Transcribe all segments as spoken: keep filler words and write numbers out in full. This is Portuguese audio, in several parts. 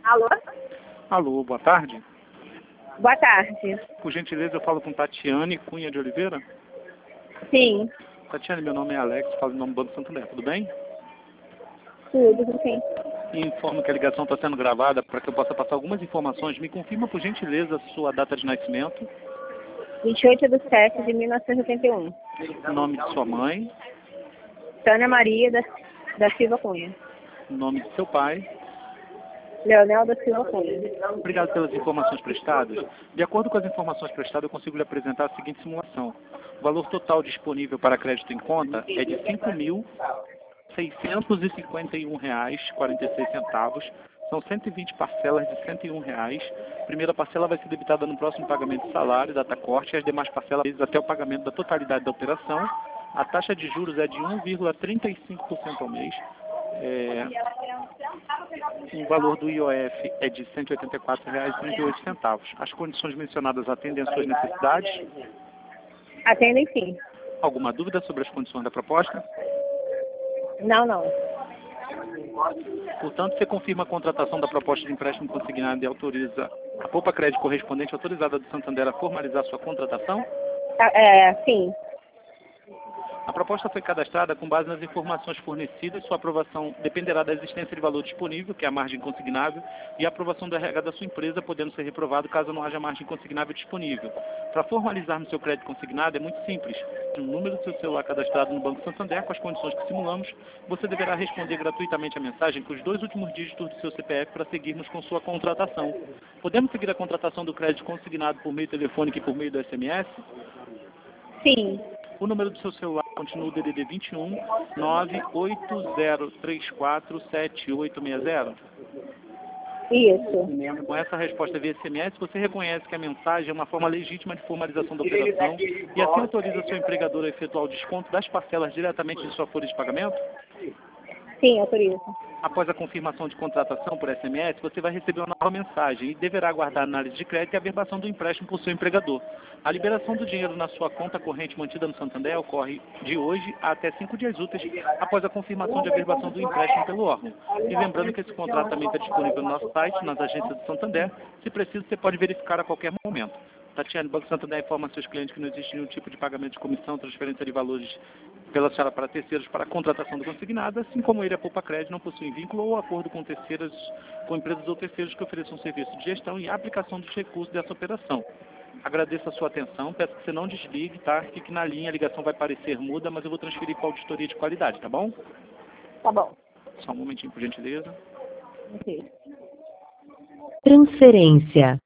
Alô? Alô, boa tarde. Boa tarde. Por gentileza, eu falo com Tatiane Cunha de Oliveira. Sim, Tatiane, meu nome é Alex, falo em nome do Banco Santander, tudo bem? tudo, tudo sim. E informo que a ligação está sendo gravada para que eu possa passar algumas informações. Me confirma, por gentileza, a sua data de nascimento, vinte e oito de setembro de mil novecentos e oitenta e um. o nome de sua mãe, Tânia Maria da, da Silva Cunha. o nome de seu pai. Leonel da Silva Cunha. Obrigado pelas informações prestadas. De acordo com as informações prestadas, eu consigo lhe apresentar a seguinte simulação. O valor total disponível para crédito em conta é de cinco mil seiscentos e cinquenta e um reais e quarenta e seis centavos. São cento e vinte parcelas de cento e um reais. A primeira parcela vai ser debitada no próximo pagamento de salário, data corte, e as demais parcelas até o pagamento da totalidade da operação. A taxa de juros é de um vírgula trinta e cinco por cento ao mês. É, o valor do I O F é de cento e oitenta e quatro reais e trinta e oito centavos. As condições mencionadas atendem às suas necessidades? Atendem sim. Alguma dúvida sobre as condições da proposta? Não, não. Portanto, você confirma a contratação da proposta de empréstimo consignado e autoriza a Poupa Crédito correspondente autorizada do Santander a formalizar sua contratação? Tá, É, sim. A proposta foi cadastrada com base nas informações fornecidas. Sua aprovação dependerá da existência de valor disponível, que é a margem consignável, e a aprovação do R H da sua empresa, podendo ser reprovado caso não haja margem consignável disponível. Para formalizarmos seu crédito consignado é muito simples. No número do seu celular cadastrado no Banco Santander, com as condições que simulamos, você deverá responder gratuitamente a mensagem com os dois últimos dígitos do seu C P F para seguirmos com sua contratação. Podemos seguir a contratação do crédito consignado por meio telefônico e por meio do S M S? Sim. O número do seu celular continua o D D D vinte e um, nove oito zero três quatro sete oito seis zero. Isso. Com essa resposta via S M S, você reconhece que a mensagem é uma forma legítima de formalização da operação e assim autoriza seu empregador a efetuar o desconto das parcelas diretamente de sua folha de pagamento? Sim, autorizo. Após a confirmação de contratação por S M S, você vai receber uma nova mensagem e deverá aguardar a análise de crédito e a averbação do empréstimo por seu empregador. A liberação do dinheiro na sua conta corrente mantida no Santander ocorre de hoje a até cinco dias úteis após a confirmação de averbação do empréstimo pelo órgão. E lembrando que esse contrato também está disponível no nosso site, nas agências do Santander. Se preciso, você pode verificar a qualquer momento. Tatiane, o Banco Santander informa a seus clientes que não existe nenhum tipo de pagamento de comissão, transferência de valores pela senhora para terceiros para a contratação do consignado, assim como ele, a Poupa Crédito, não possui vínculo ou acordo com terceiras, com empresas ou terceiros que ofereçam serviço de gestão e aplicação dos recursos dessa operação. Agradeço a sua atenção, peço que você não desligue, tá? Fique na linha, a ligação vai parecer muda, mas eu vou transferir para a auditoria de qualidade, tá bom? Tá bom. Só um momentinho, por gentileza. Ok. Transferência.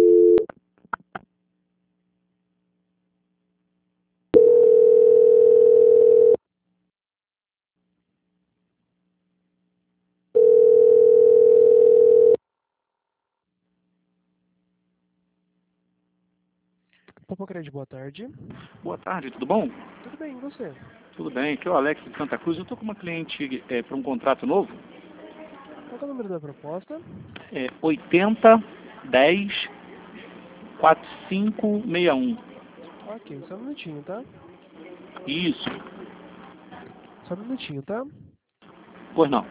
Poupa Crédito, boa tarde. Boa tarde, tudo bom? Tudo bem, e você? Tudo bem, aqui é o Alex de Santa Cruz. Eu estou com uma cliente é, para um contrato novo. Qual é o número da proposta? É oitenta dez quarenta e cinco sessenta e um. Ok, só um minutinho, tá? Isso. Só um minutinho, tá? Pois não.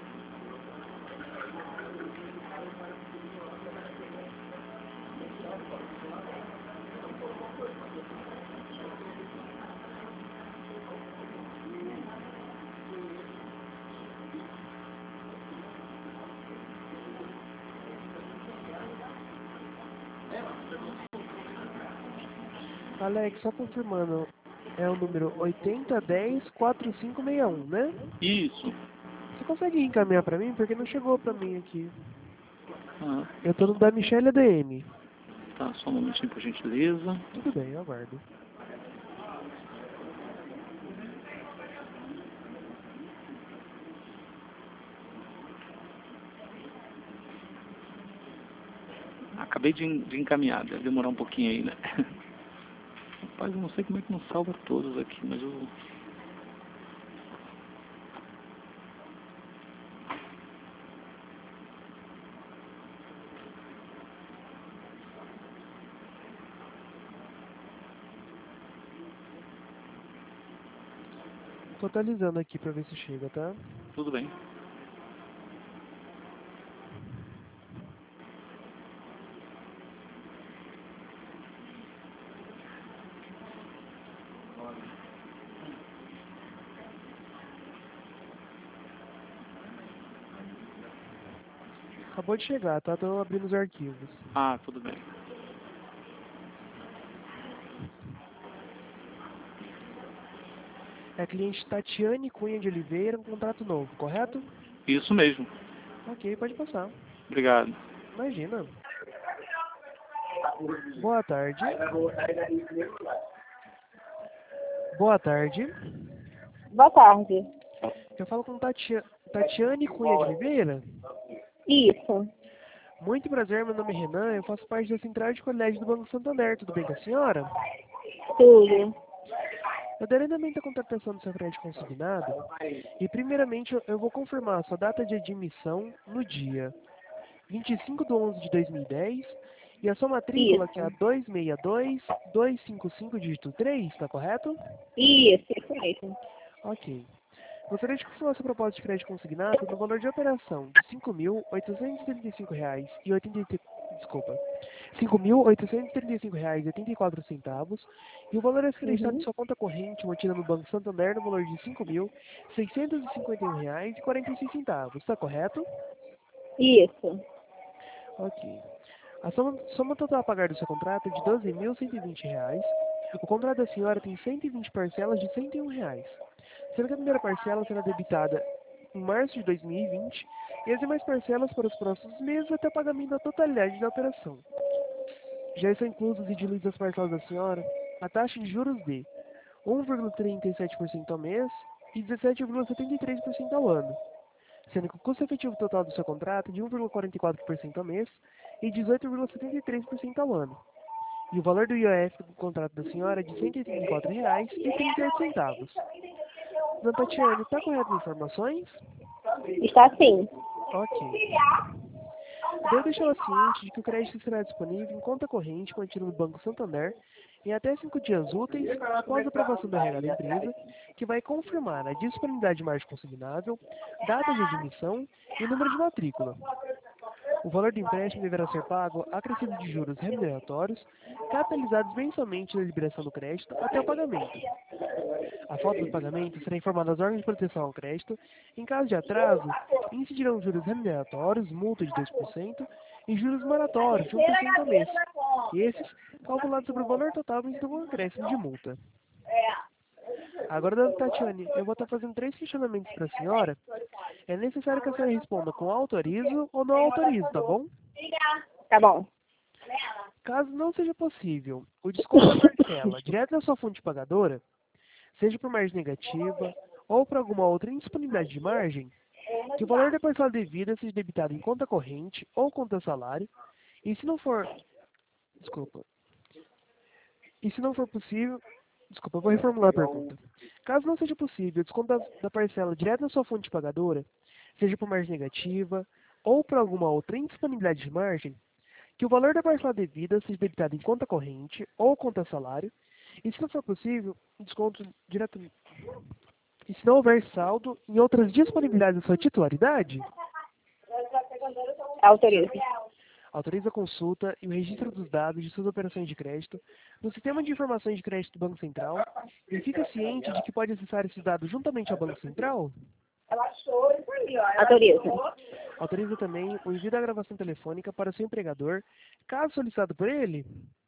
Alex, só confirmando, é o número oitenta dez quarenta e cinco sessenta e um, né? Isso. Você consegue encaminhar pra mim? Porque não chegou pra mim aqui. Ah, Eu tô no da Michelle A D M. tá, só um momentinho, por gentileza. Tudo bem, eu aguardo. Acabei de, en- de encaminhar, deve demorar um pouquinho aí, né? Rapaz, eu não sei como é que não salva todos aqui, mas eu... Tô atualizando aqui pra ver se chega, tá? Tudo bem. Acabou de chegar, tá? Tô abrindo os arquivos. Ah, tudo bem. É a cliente Tatiane Cunha de Oliveira, um contrato novo, correto? Isso mesmo. Ok, pode passar. Obrigado. Imagina. Boa tarde. Boa tarde. Boa tarde. Eu falo com Tatia... Tatiane Cunha de Oliveira. Isso. Muito prazer, meu nome é Renan, eu faço parte da Central de Colégio do Banco Santander, tudo bem com a senhora? Tudo. Eu darei andamento à contratação do seu crédito consignado e primeiramente eu- eu vou confirmar a sua data de admissão no dia vinte e cinco de onze de dois mil e dez e a sua matrícula que é a Isso. dois seis dois, dois cinco cinco dígito três, está correto? Isso, isso mesmo. Ok. Gostaria de confirmar sua proposta de crédito consignado no valor de operação de cinco mil oitocentos e trinta e cinco reais e oitenta desculpa, cinco mil oitocentos e trinta e cinco reais e oitenta e quatro centavos e o valor a ser acreditado em Uhum. sua conta corrente mantida no Banco Santander no valor de cinco mil seiscentos e cinquenta e um reais e quarenta e seis centavos. Está correto? Isso. Ok. A soma, soma total a pagar do seu contrato é de doze mil cento e vinte reais. O contrato da senhora tem cento e vinte parcelas de cento e um reais, sendo que a primeira parcela será debitada em março de dois mil e vinte e as demais parcelas para os próximos meses até o pagamento da totalidade da operação. Já estão inclusos e diluídas as parcelas da senhora a taxa de juros de um vírgula trinta e sete por cento ao mês e dezessete vírgula setenta e três por cento ao ano, sendo que o custo efetivo total do seu contrato é de um vírgula quarenta e quatro por cento ao mês e dezoito vírgula setenta e três por cento ao ano. E o valor do I O F do contrato da senhora é de cento e oitenta e quatro reais e trinta e oito centavos. Dona Tatiane, está correto as informações? Está sim. Ok. Devo deixá-la ciente de que o crédito será disponível em conta corrente mantida no Banco Santander em até cinco dias úteis após a aprovação do R H da empresa, que vai confirmar a disponibilidade de margem consignável, data de admissão e número de matrícula. O valor do empréstimo deverá ser pago acrescido de juros remuneratórios, capitalizados mensalmente na liberação do crédito até o pagamento. A falta do pagamento será informada às órgãos de proteção ao crédito. Em caso de atraso, incidirão juros remuneratórios, multa de dois por cento e juros moratórios de um por cento ao mês. Esses, calculados sobre o valor total, vencido com acréscimo de multa. Agora, dona Tatiane, eu vou estar fazendo três questionamentos para a senhora. É necessário que a senhora responda com autorizo ou não autorizo, tá bom? Tá bom. Caso não seja possível o desconto da parcela direto da sua fonte pagadora, seja por margem negativa ou por alguma outra indisponibilidade de margem, que o valor da parcela devida seja debitado em conta corrente ou conta salário, e se não for, desculpa, e se não for possível, desculpa, eu vou reformular a pergunta. Caso não seja possível o desconto da, da parcela direto na sua fonte pagadora, seja por margem negativa ou por alguma outra indisponibilidade de margem, que o valor da parcela devida seja debitado em conta corrente ou conta salário, e se não for possível, o desconto direto. E se não houver saldo em outras disponibilidades da sua titularidade, Autorizo. autoriza a consulta e o registro dos dados de suas operações de crédito no Sistema de Informações de Crédito do Banco Central e fica ciente de que pode acessar esses dados juntamente ao Banco Central. Autorizo. Autoriza também o envio da gravação telefônica para seu empregador, caso solicitado por ele.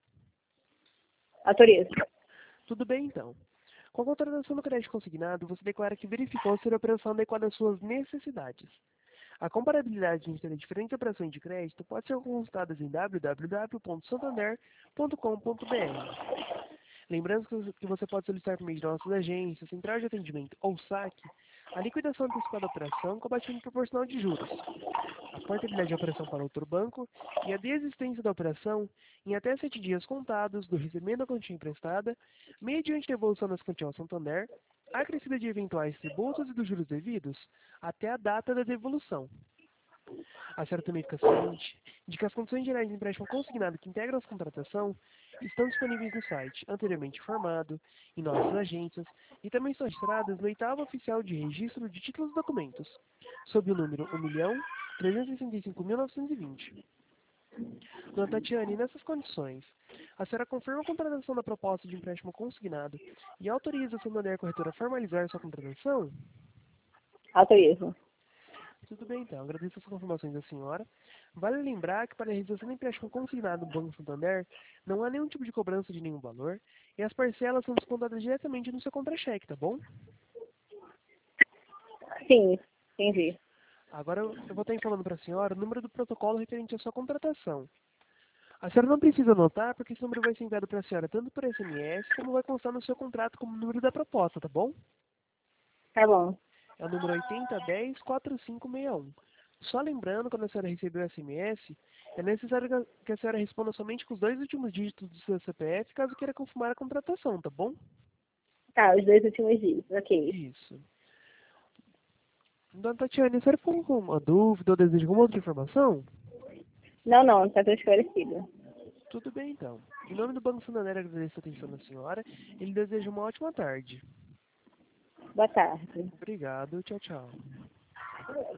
Autorizo. Tudo bem, então. Com a contratação do crédito consignado, você declara que verificou ser a operação adequada às suas necessidades. A comparabilidade entre as diferentes operações de crédito pode ser consultada em w w w ponto santander ponto com ponto b r. Lembrando que você pode solicitar por meio de nossas agências, central de atendimento ou saque, a liquidação antecipada da operação com abatimento proporcional de juros, a portabilidade da operação para outro banco e a desistência da operação em até sete dias contados do recebimento da quantia emprestada, mediante devolução das quantias ao Santander, acrescida de eventuais tributos e dos juros devidos, até a data da devolução. A senhora também fica ciente de que as condições gerais de empréstimo consignado que integram a contratação estão disponíveis no site, anteriormente informado, em nossas agências, e também são registradas no oitavo oficial de registro de títulos e documentos, sob o número um milhão trezentos e sessenta e cinco mil novecentos e vinte. Dona Tatiane, nessas condições, a senhora confirma a contratação da proposta de empréstimo consignado e autoriza a Santander Corretora a formalizar sua contratação? Autorizo. Tudo bem, então. Agradeço as confirmações da senhora. Vale lembrar que para a realização do empréstimo consignado no Banco Santander, não há nenhum tipo de cobrança de nenhum valor e as parcelas são descontadas diretamente no seu contra-cheque, tá bom? Sim, entendi. Agora eu eu vou estar informando para a senhora o número do protocolo referente à sua contratação. A senhora não precisa anotar, porque esse número vai ser enviado para a senhora tanto por S M S, como vai constar no seu contrato como número da proposta, tá bom? Tá bom. É o número oitenta um zero quatro cinco seis um. Só lembrando, quando a senhora receber o S M S, é necessário que a- que a senhora responda somente com os dois últimos dígitos do seu C P F, caso queira confirmar a contratação, tá bom? Tá, os dois últimos dias. Ok. Isso. Dona Tatiane, a senhora ficou com alguma dúvida ou deseja alguma outra informação? Não, não, tá tudo esclarecido. Tudo bem, então. Em nome do Banco Santander, agradeço a atenção da senhora. Ele deseja uma ótima tarde. Boa tarde. Obrigado. Tchau, tchau.